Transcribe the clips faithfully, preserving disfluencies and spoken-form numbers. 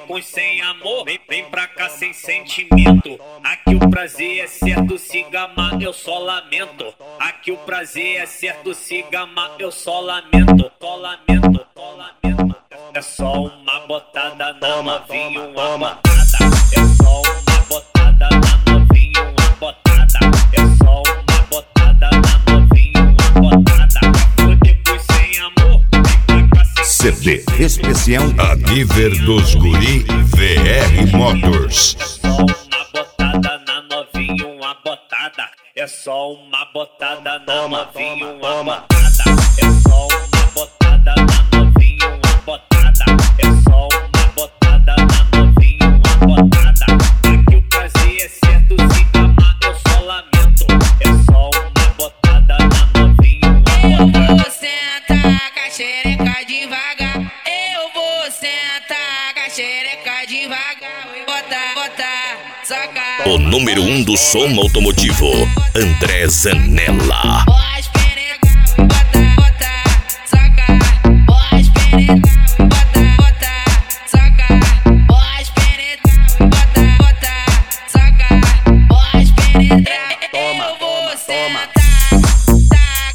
depois sem amor, vem, vem pra cá sem sentimento. Aqui o prazer é certo, se gamar eu só lamento. Aqui o prazer é certo, se gamar eu só lamento. Só lamento, só lamento. É só uma botada na novinha, uma botada. É só uma botada na novinha, uma botada. É só uma botada na novinha, uma botada. Vou depois sem amor, vem pra cá sem C D especial Aniver dos Guri V R Motors. É só uma botada na novinha, uma botada. É só uma botada na novinha, uma botada. É só uma botada na novinha, uma botada. Aqui o prazer é certo, se gamar eu só lamento. É só uma botada na novinha, uma botada. Eu vou sentar com a xereca devagar. Eu vou sentar com a xereca devagar. Botar, botar, sacar. O número um do som automotivo, André Zanella. Pode penegar, bota, bota, saca. Pode penegar, bota, bota, saca. Pode penegar, bota, bota, saca. Pode penetrar, eu vou sentar. Tac,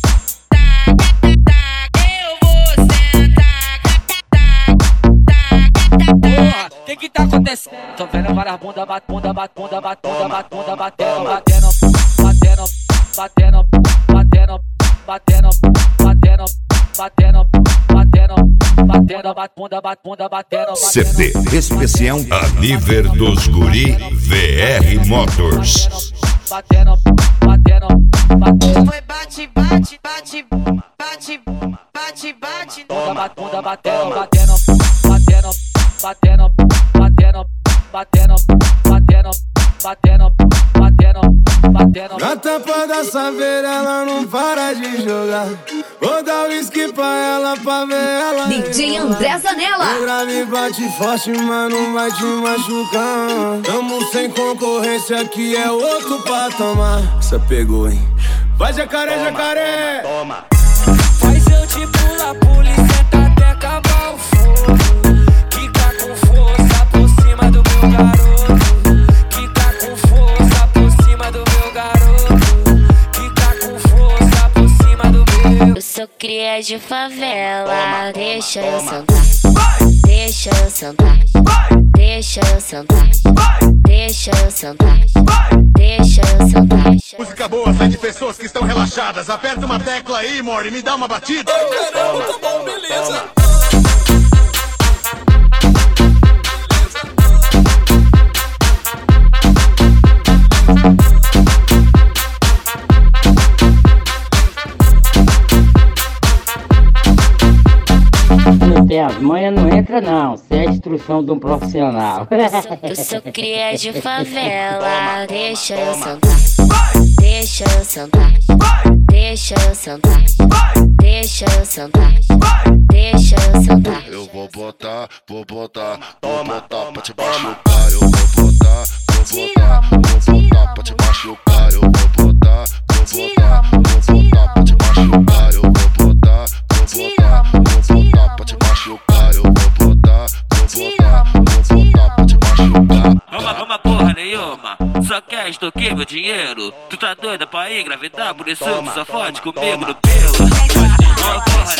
tac, tac, eu vou sentar. Tac, tac, tac. Porra, o que que tá acontecendo? Tô vendo várias bunda, bat, bunda, bat, bunda, bat, bunda, bat, bunda, batendo, batendo, batendo, batendo, batendo, batendo, batendo, batendo, batendo, batendo, bat, bunda, bat, bunda, batendo, C D especial Aniver dos Guri V R Motors. batendo, batendo, batendo. Foi bate, bate, bate, bate, bate, bate. Bunda, bat, bunda, batendo, batendo, batendo, batendo, batendo, batendo, batendo, batendo, batendo, batendo. Na tampa da saveira ela não para de jogar. Vou dar whisky pra ela pra ver ela. D J André Zanella. O grave bate forte, mas não vai te machucar. Tamo sem concorrência, aqui é outro patamar. Essa pegou, hein? Vai jacaré, jacaré. Toma. Faz eu te pular, pula e senta até acabar o fogo. Quica com força por cima do meu garoto. Quica com força por cima do meu garoto. Quica com força por cima do meu. Eu sou cria de favela, deixa eu sentar. Deixa eu sentar. Deixa eu sentar. Deixa eu sentar. Deixa eu sentar. Música boa sai de pessoas que estão relaxadas. Aperta uma tecla aí, Mori, me dá uma batida. Caramba, tá bom, beleza. Não tem as manhas, não entra não. Isso é a instrução de um profissional. Eu sou cria de favela, deixa eu sentar. Deixa eu sentar. Deixa eu sentar. Deixa eu sentar. Deixa eu sentar. Eu vou botar, vou botar, vou botar pra te machucar. Eu vou botar, vou botar, vou botar pra te machucar. Eu vou botar, vou botar, vou botar pra te machucar. Eu vou botar, vou botar, vou botar pra te machucar. Eu vou botar, vou botar, vou botar pra te machucar. Vamos, vamos porra nenhuma. Só quer extorquir meu dinheiro. Tu tá doida pra engravidar, por isso tu só fode comigo no pelo. Vamos porra